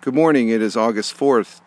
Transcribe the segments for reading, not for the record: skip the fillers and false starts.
Good morning. It is August 4th,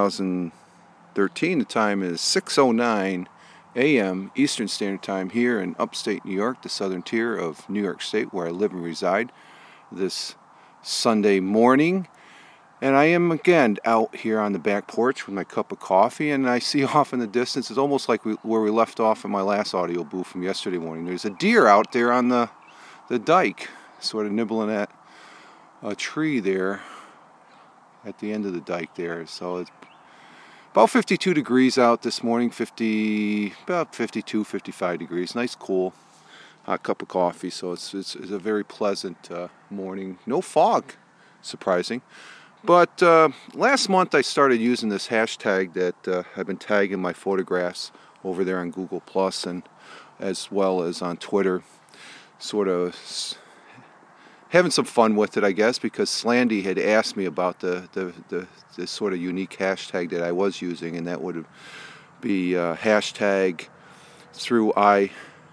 2013. The time is 6:09 a.m. Eastern Standard Time here in upstate New York, the southern tier of New York State, where I live and reside this Sunday morning. And I am again out here on the back porch with my cup of coffee, and I see off in the distance, it's almost like where we left off in my last audio booth from yesterday morning. There's a deer out there on the dike, sort of nibbling at a tree there at the end of the dike there. So it's about 52 degrees out this morning, about 52, 55 degrees. Nice, cool, hot cup of coffee. So it's a very pleasant morning. No fog, surprising. But last month I started using this hashtag that I've been tagging my photographs over there on Google Plus and as well as on Twitter, sort of having some fun with it, I guess, because Slandy had asked me about the sort of unique hashtag that I was using, and that would be hashtag through iPod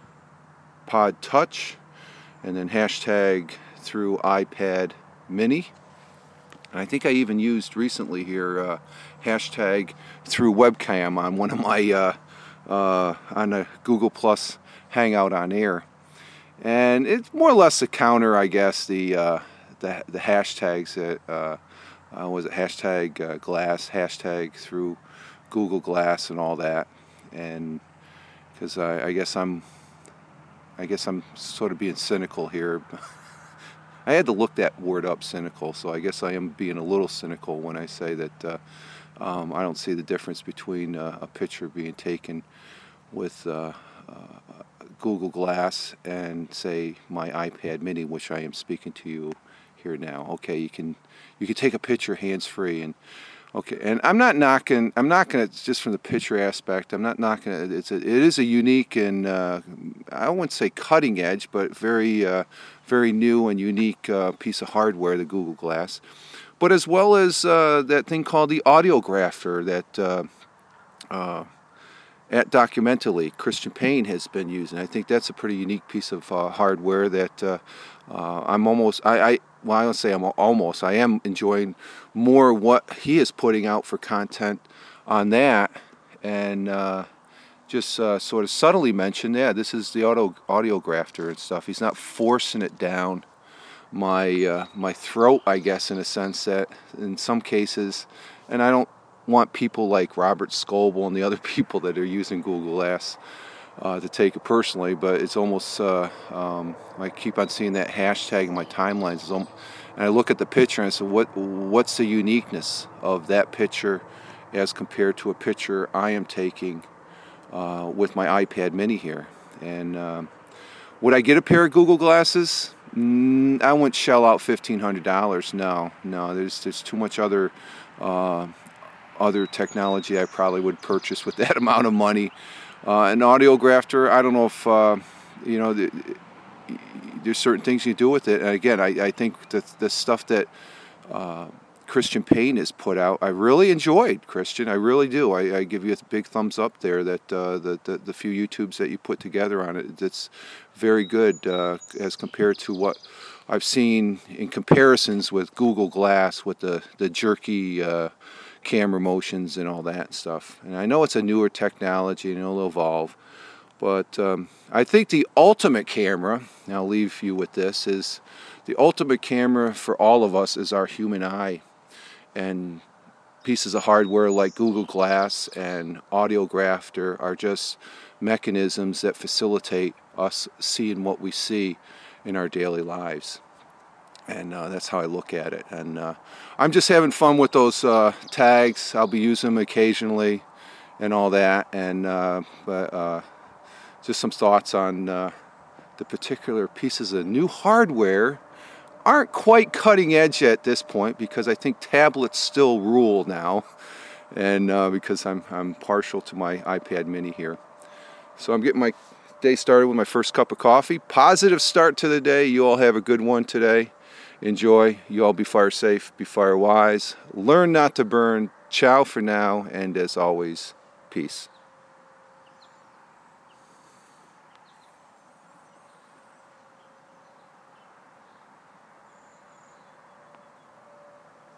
Touch, and then hashtag through iPad Mini. And I think I even used recently here hashtag through webcam on one of my on a Google Plus Hangout on Air. And it's more or less a counter, I guess, the hashtags that was it hashtag Glass, hashtag through Google Glass, and all that. And because I guess I'm sort of being cynical here. I had to look that word up, cynical. So I guess I am being a little cynical when I say that I don't see the difference between a picture being taken with Google Glass and say my iPad Mini, which I am speaking to you here now. Okay, you can take a picture hands-free, and okay, and I'm not gonna just from the picture aspect. I'm not knocking it. It is a unique and I wouldn't say cutting edge, but very new and unique piece of hardware, the Google Glass. But as well as that thing called the Audiographer that at Documentally, Christian Payne has been using. I think that's a pretty unique piece of hardware that I am enjoying more what he is putting out for content on that, and just sort of subtly mention, this is the Audiographer and stuff. He's not forcing it down my throat, I guess, in a sense that in some cases, and I don't want people like Robert Scoble and the other people that are using Google Glass to take it personally, but it's almost I keep on seeing that hashtag in my timelines, and I look at the picture and I say, what's the uniqueness of that picture as compared to a picture I am taking with my iPad Mini here? And would I get a pair of Google Glasses? I wouldn't shell out $1,500. No, there's too much other technology I probably would purchase with that amount of money. An Audiographer, I don't know if there's certain things you do with it. And again, I think that the stuff that Christian Payne has put out, I really enjoyed, Christian. I really do. I give you a big thumbs up there. That the few YouTubes that you put together on it, it's very good as compared to what I've seen in comparisons with Google Glass with the jerky camera motions and all that stuff. And I know it's a newer technology and it'll evolve, but I think the ultimate camera, and I'll leave you with this, is the ultimate camera for all of us is our human eye. And pieces of hardware like Google Glass and Audiographer are just mechanisms that facilitate us seeing what we see in our daily lives. And that's how I look at it. And I'm just having fun with those tags. I'll be using them occasionally and all that. And but just some thoughts on the particular pieces of new hardware. Aren't quite cutting edge at this point because I think tablets still rule now. And because I'm partial to my iPad Mini here. So I'm getting my day started with my first cup of coffee. Positive start to the day. You all have a good one today. Enjoy. You all be fire safe, be fire wise. Learn not to burn. Ciao for now, and as always, peace.